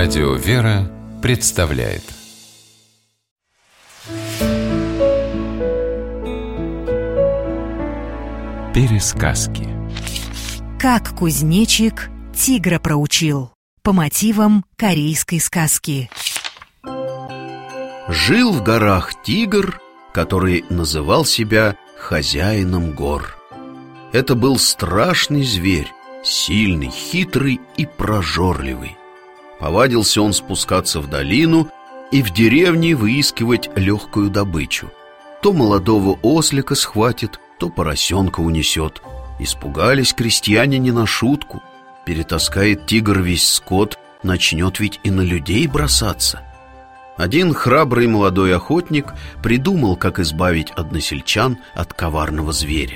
Радио «Вера» представляет Пересказки. Как кузнечик тигра проучил. По мотивам корейской сказки. Жил в горах тигр, который называл себя хозяином гор. Это был страшный зверь, сильный, хитрый и прожорливый. Повадился он спускаться в долину и в деревне выискивать легкую добычу. То молодого ослика схватит, то поросенка унесет. Испугались крестьяне не на шутку. Перетаскает тигр весь скот, начнет ведь и на людей бросаться. Один храбрый молодой охотник придумал, как избавить односельчан от коварного зверя.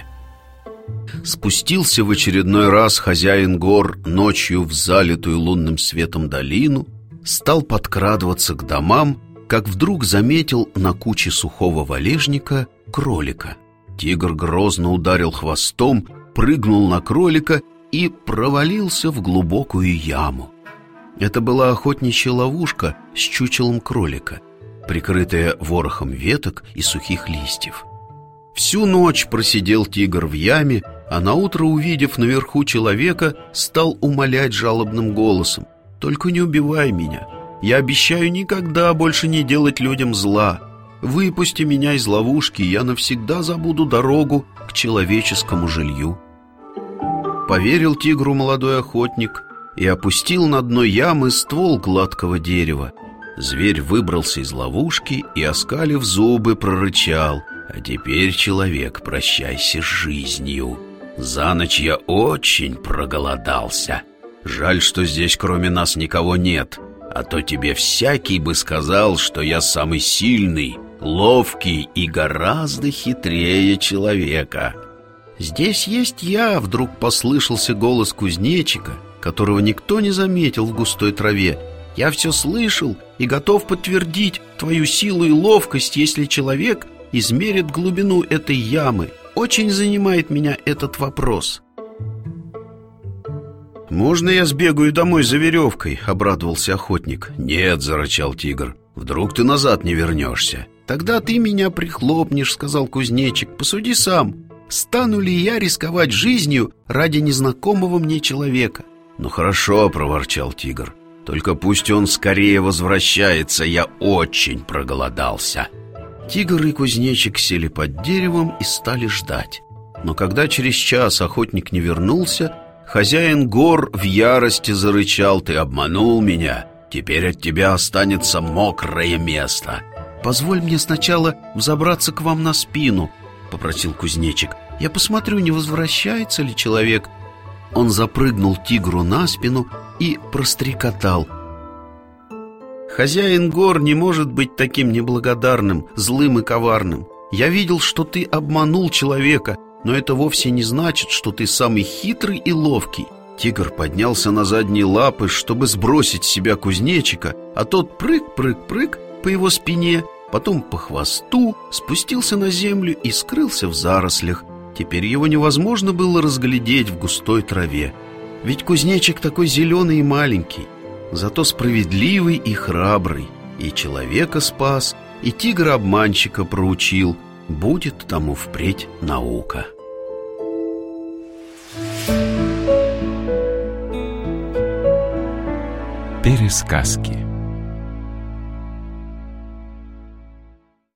Спустился в очередной раз хозяин гор ночью в залитую лунным светом долину, стал подкрадываться к домам, как вдруг заметил на куче сухого валежника кролика. Тигр грозно ударил хвостом, прыгнул на кролика и провалился в глубокую яму. Это была охотничья ловушка с чучелом кролика, прикрытая ворохом веток и сухих листьев. Всю ночь просидел тигр в яме, а наутро, увидев наверху человека, стал умолять жалобным голосом: «Только не убивай меня. Я обещаю никогда больше не делать людям зла. Выпусти меня из ловушки, и я навсегда забуду дорогу к человеческому жилью». Поверил тигру молодой охотник и опустил на дно ямы ствол гладкого дерева. Зверь выбрался из ловушки и, оскалив зубы, прорычал: «А теперь, человек, прощайся с жизнью. За ночь я очень проголодался. Жаль, что здесь кроме нас никого нет, а то тебе всякий бы сказал, что я самый сильный, ловкий и гораздо хитрее человека». «Здесь есть я», — вдруг послышался голос кузнечика, которого никто не заметил в густой траве. «Я все слышал и готов подтвердить твою силу и ловкость, если человек измерит глубину этой ямы. Очень занимает меня этот вопрос». «Можно я сбегаю домой за веревкой?» — обрадовался охотник. «Нет», — зарычал тигр, — «вдруг ты назад не вернешься». «Тогда ты меня прихлопнешь», — сказал кузнечик. «Посуди сам. Стану ли я рисковать жизнью ради незнакомого мне человека?» «Ну хорошо», — проворчал тигр, — «только пусть он скорее возвращается, я очень проголодался». Тигр и кузнечик сели под деревом и стали ждать. Но когда через час охотник не вернулся, хозяин гор в ярости зарычал: «Ты обманул меня, теперь от тебя останется мокрое место». «Позволь мне сначала взобраться к вам на спину», — попросил кузнечик. «Я посмотрю, не возвращается ли человек». Он запрыгнул тигру на спину и прострекотал: «Хозяин гор не может быть таким неблагодарным, злым и коварным. Я видел, что ты обманул человека, но это вовсе не значит, что ты самый хитрый и ловкий». Тигр поднялся на задние лапы, чтобы сбросить с себя кузнечика, а тот прыг-прыг-прыг по его спине, потом по хвосту, спустился на землю и скрылся в зарослях. Теперь его невозможно было разглядеть в густой траве. Ведь кузнечик такой зеленый и маленький, зато справедливый и храбрый, и человека спас, и тигра-обманщика проучил. Будет тому впредь наука. Пересказки.